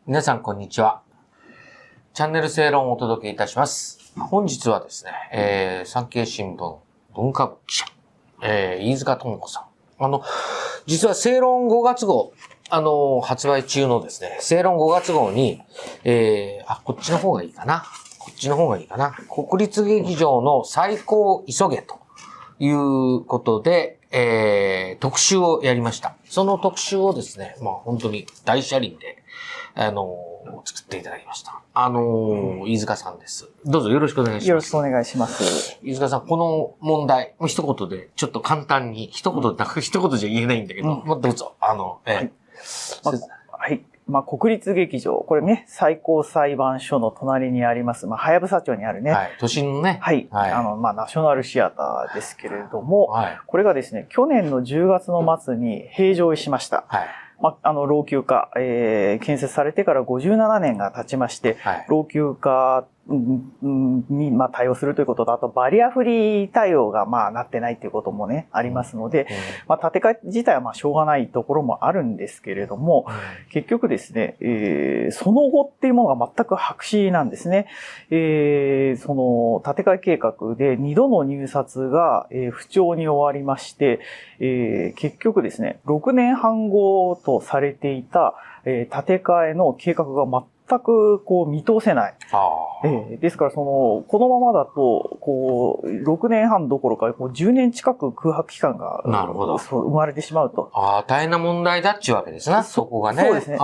皆さんこんにちは。チャンネル正論をお届けいたします。本日はですね、産経新聞文化部記者、飯塚智子さん。実は正論5月号、発売中のですね、正論5月号に、こっちの方がいいかな。国立劇場の再興急げということで、特集をやりました。その特集をですね、本当に大車輪で、作っていただきました。飯塚さんです。どうぞよろしくお願いします。 よろしくお願いします。 飯塚さん、この問題、一言で、ちょっと簡単に、一言じゃ言えないんだけど、どうぞ、 国立劇場、これね、最高裁判所の隣にあります、はやぶさ町にあるね。 はい、都心のね。 はい。ナショナルシアターですけれども、これがですね、去年の10月の末に閉場しました。はい。老朽化、建設されてから57年が経ちまして、老朽化に対応するということと、あとバリアフリー対応がなってないということもね、ありますので、建て替え自体はしょうがないところもあるんですけれども、結局ですね、その後っていうものが全く白紙なんですね。その建て替え計画で2度の入札が不調に終わりまして、結局ですね、6年半後とされていた建て替えの計画が全く見通せない。ですからこのままだと6年半どころか10年近く空白期間が生まれてしまうと。 大変な問題だっちゅうわけですね。そこがね。 そうですね。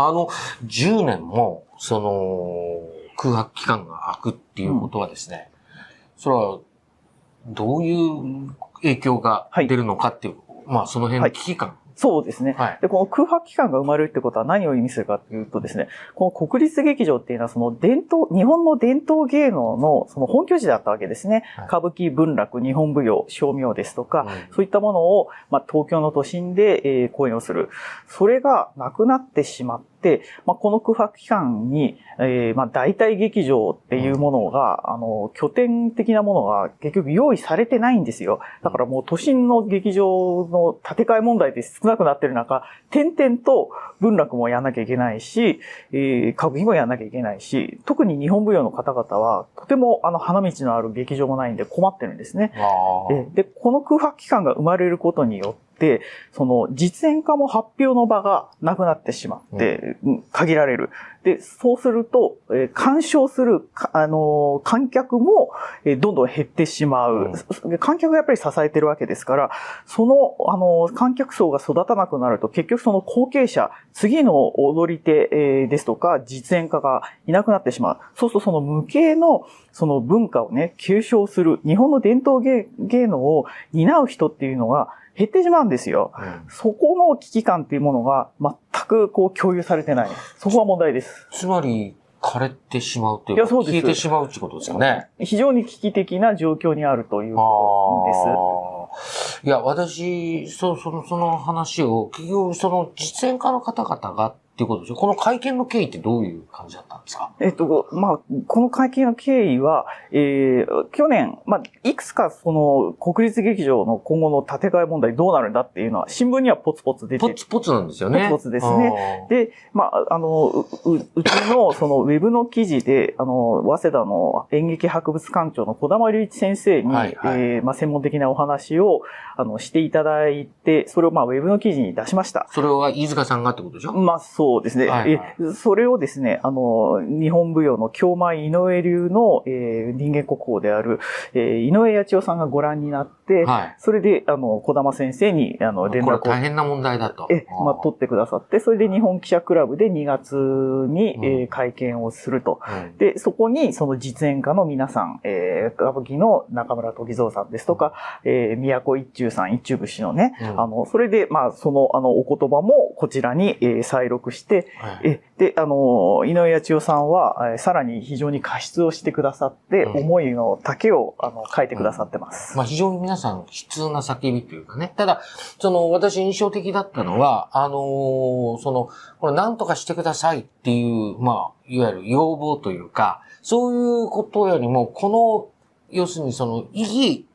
10年も空白期間が空くっていうことはですね、それはどういう影響が出るのかっていう、その辺の危機感。 そうですね。で、この空白期間が生まれるってことは何を意味するかというとですね、この国立劇場っていうのは日本の伝統芸能の本拠地だったわけですね。歌舞伎、文楽、日本舞踊、唱名ですとか、そういったものを、東京の都心で、公演をする。それがなくなってしまって、この空白期間に、大体劇場っていうものが、拠点的なものが結局用意されてないんですよ。だからもう都心の劇場の建て替え問題って少なくなってる中、点々と文楽もやんなきゃいけないし、歌舞伎もやんなきゃいけないし、特に日本舞踊の方々は、とても花道のある劇場もないんで困ってるんですね。で、この空白期間が生まれることによって、実演家も発表の場がなくなってしまって、限られる。で、そうすると、鑑賞する、観客も、どんどん減ってしまう。観客がやっぱり支えてるわけですから、観客層が育たなくなると、結局後継者、次の踊り手、ですとか、実演家がいなくなってしまう。そうすると無形の、文化をね、継承する、日本の伝統芸能を担う人っていうのが、減ってしまうんですよ。そこの危機感っていうものが全く共有されてない。そこは問題です。 つまり、枯れてしまうというか、消えてしまうってことですよね。 非常に危機的な状況にあるということです。 いや、私、その話を、結局実演家の方々がっていうことですよ。この会見の経緯ってどういう感じだったんですか？ この会見の経緯は、去年、いくつか国立劇場の今後の建て替え問題どうなるんだっていうのは、新聞にはポツポツ出て。 ポツポツなんですよね。 ポツポツですね。で、うちのウェブの記事で、早稲田の演劇博物館長の小玉隆一先生に、専門的なお話を、していただいて、それをウェブの記事に出しました。 それは飯塚さんがってことでしょ？ そうですね。それをですね、日本舞踊の京舞井上流の、人間国宝である、井上八千代さんがご覧になって、それで、小玉先生に、連絡を。 これ大変な問題だと。 取ってくださって、それで日本記者クラブで2月に、会見をすると。で、そこに、実演家の皆さん、歌舞伎の中村時蔵さんですとか、都一中さん、一中節のね、それで、お言葉もこちらに、再録して、で、井上八千代さんは、さらに非常に加筆をしてくださって、思いの丈を、書いてくださってます。 非常に皆さん、悲痛な叫びというかね。ただ、私印象的だったのは、これ何とかしてくださいっていう、いわゆる要望というか、そういうことよりも、要するに意義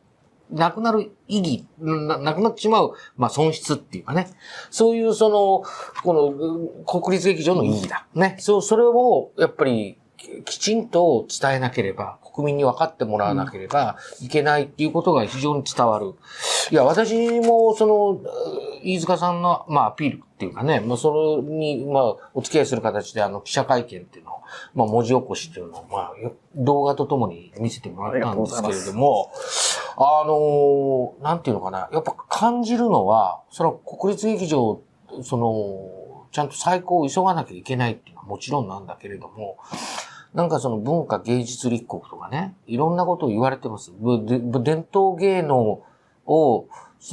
なくなる意義、なくなってしまう、まあ損失っていうかね。そういうこの国立劇場の意義だ。ね。それをやっぱりきちんと伝えなければ、国民に分かってもらわなければいけないっていうことが非常に伝わる。いや、私も飯塚さんの、まあアピールっていうかね、もうそれに、まあお付き合いする形で記者会見っていうのを、まあ文字起こしっていうのを、まあ動画とともに見せてもらったんですけれども、なんていうのかな、やっぱ感じるのは、国立劇場、ちゃんと再興を急がなきゃいけないっていうのはもちろんなんだけれども、なんか文化芸術立国とかね、いろんなことを言われてます。伝統芸能を、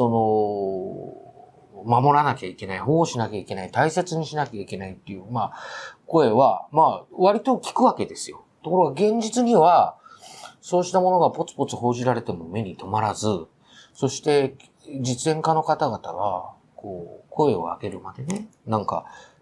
守らなきゃいけない、保護しなきゃいけない、大切にしなきゃいけないっていう、まあ、声は、まあ、割と聞くわけですよ。ところが現実には、そうしたものがポツポツ報じられても目に留まらず、そして実演家の方々が、声を上げるまでね、なんか、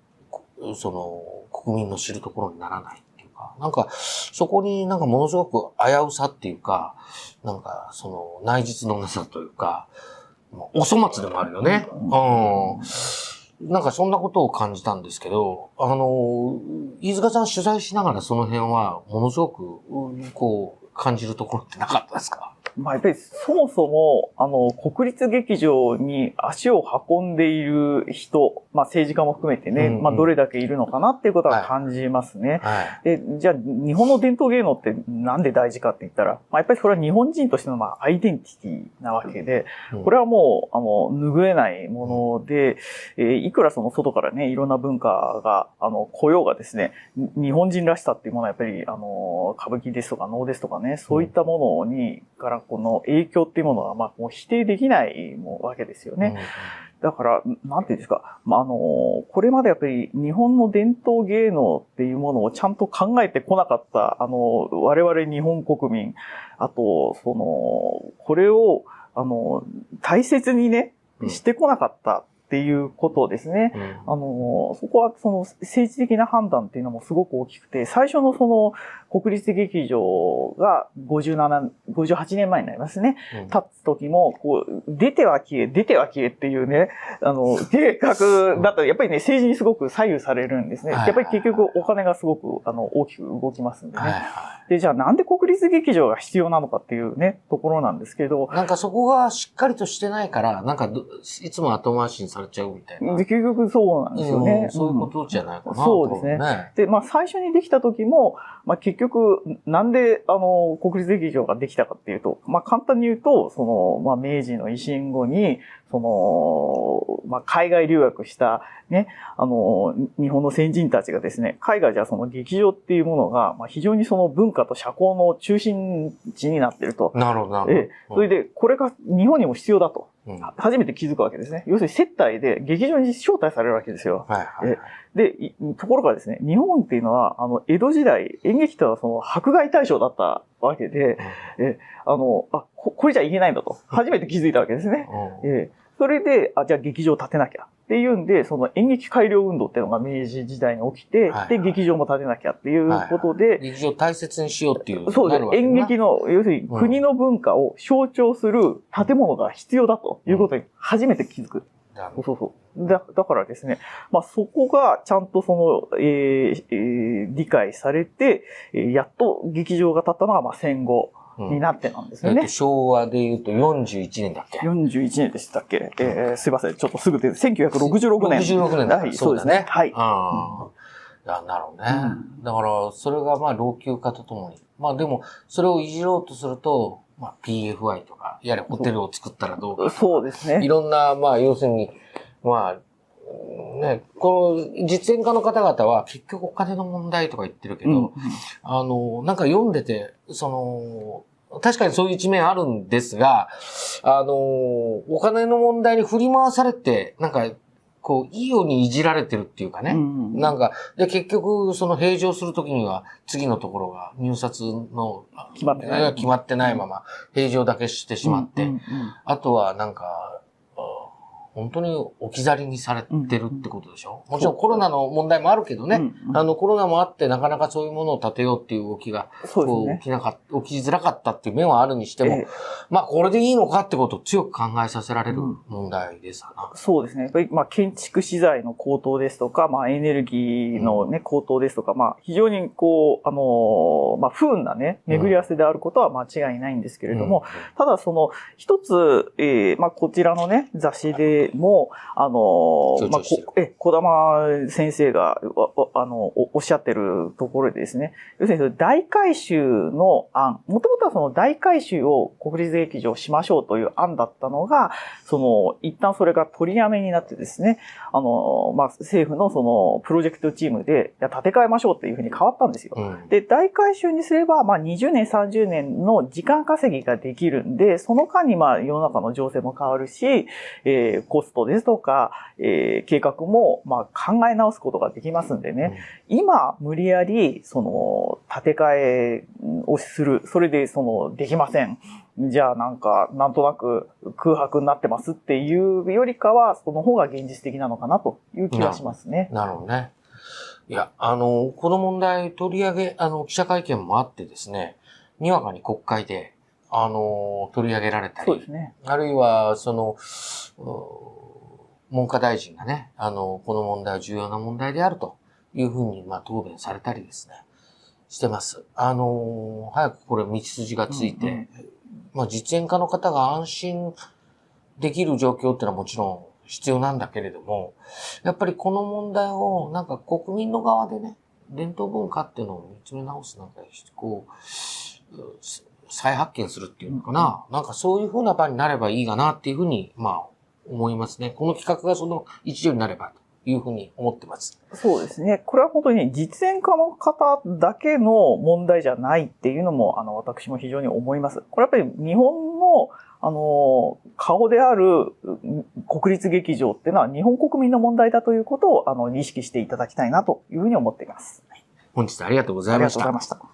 国民の知るところにならないっていうか、なんか、そこになんかものすごく危うさっていうか、なんか、内実のなさというか、お粗末でもあるよね。なんかそんなことを感じたんですけど、飯塚さん取材しながらその辺は、ものすごく、感じるところってなかったですか？ まあ、やっぱりそもそも、国立劇場に足を運んでいる人、まあ政治家も含めてね、まあどれだけいるのかなっていうことは感じますね。で、じゃあ日本の伝統芸能ってなんで大事かって言ったら、まあやっぱりそれは日本人としてのまあアイデンティティなわけで、これはもう、拭えないもので、いくら外からね、いろんな文化が、来ようがですね、日本人らしさっていうものはやっぱり、歌舞伎ですとか能ですとかね、そういったものに、からこの影響っていうものは、まあ、もう否定できないわけですよね。だから、なんていうんですか、まあ、これまでやっぱり日本の伝統芸能っていうものをちゃんと考えてこなかった、我々日本国民、あと、これを、大切にね、してこなかったっていうことですね。そこは政治的な判断っていうのもすごく大きくて、最初の国立劇場が58年前になりますね。立つ時も、出ては消えっていうね、計画だとやっぱりね、政治にすごく左右されるんですね。やっぱり結局お金がすごく大きく動きますんでね。で、じゃあなんで国立劇場が必要なのかっていうね、ところなんですけど。 なんかそこがしっかりとしてないから、なんかいつも後回しにされちゃうみたいな。 で、結局そうなんですよね。 そういうことじゃないかな。 そうですね。で、まあ最初にできた時も、まあ結局、なんで国立劇場ができたかっていうと、まあ簡単に言うと、まあ明治の維新後に、まあ海外留学したね、日本の先人たちがですね、海外じゃ劇場っていうものが、まあ非常に文化と社交の中心地になっていると。 なるほど、なるほど。 それで、これが日本にも必要だと。初めて気づくわけですね。要するに接待で劇場に招待されるわけですよ。で、ところがですね、日本っていうのは、江戸時代、演劇とは迫害対象だったわけで、これじゃいけないんだと。初めて気づいたわけですね。それで、じゃあ劇場を建てなきゃ。っていうんで、演劇改良運動っていうのが明治時代に起きて、で、劇場も建てなきゃっていうことで、 劇場を大切にしようっていう。 そうです。演劇の、要するに国の文化を象徴する建物が必要だということに初めて気づく。だからですね、まあそこがちゃんと理解されて、やっと劇場が建ったのがまあ戦後。になってなんですよね。 昭和で言うと41年だっけ ?41 年でしたっけ、すいません。ちょっとすぐ出て、1966年。 66年だ。 はい、そうですね。はい。 なるほどね。だから、それがまあ老朽化とともに。まあでも、それをいじろうとすると、まあ PFI とか、やれホテルを作ったらどうか。 そうですね。 いろんな、まあ要するに、まあ、ね、この実演家の方々は結局お金の問題とか言ってるけど、なんか読んでて、確かにそういう一面あるんですが、お金の問題に振り回されて、なんか、いいようにいじられてるっていうかね。なんか、で、結局、閉場するときには、次のところが入札の、決まってないまま、閉場だけしてしまって、あとはなんか、 本当に置き去りにされてるってことでしょ。もちろんコロナの問題もあるけどね。コロナもあってなかなかそういうものを立てようっていう動きが、起きづらかったっていう面はあるにしても、まあこれでいいのかってことを強く考えさせられる問題ですかな。 そうですね。やっぱりまあ建築資材の高騰ですとか、まあエネルギーのね、高騰ですとか、まあ非常にこう、まあ不運なね、巡り合わせであることは間違いないんですけれども、ただその一つ、まあこちらのね、雑誌でも、まあ、小玉先生が、おっしゃってるところでですね、要するに大改修の案、もともとはその大改修を国立劇場しましょうという案だったのが、一旦それが取りやめになってですね、まあ、政府のそのプロジェクトチームで、建て替えましょうというふうに変わったんですよ。で、大改修にすれば、まあ、20年、30年の時間稼ぎができるんで、その間にまあ、世の中の情勢も変わるし、コストですとか、計画も、まあ、考え直すことができますんでね、今、無理やり、建て替えをする。それで、できません。じゃあ、なんとなく空白になってますっていうよりかは、その方が現実的なのかなという気がしますね。 なるほどね。いや、この問題取り上げ、記者会見もあってですね、にわかに国会で、取り上げられたり、 そうですね。 あるいは、文科大臣がね、この問題は重要な問題であるというふうに、まあ、答弁されたりですね、してます。早くこれ道筋がついて、まあ、実演家の方が安心できる状況っていうのはもちろん必要なんだけれども、やっぱりこの問題をなんか国民の側でね、伝統文化っていうのを見つめ直すなんか、こう、再発見するっていうのかな、なんかそういうふうな場になればいいかなっていうふうに、まあ、思いますね。この企画がその一助になればというふうに思ってます。 そうですね。これは本当に実演家の方だけの問題じゃないっていうのも、私も非常に思います。これやっぱり日本の、顔である国立劇場っていうのは日本国民の問題だということを、認識していただきたいなというふうに思っています。 本日ありがとうございました。 ありがとうございました。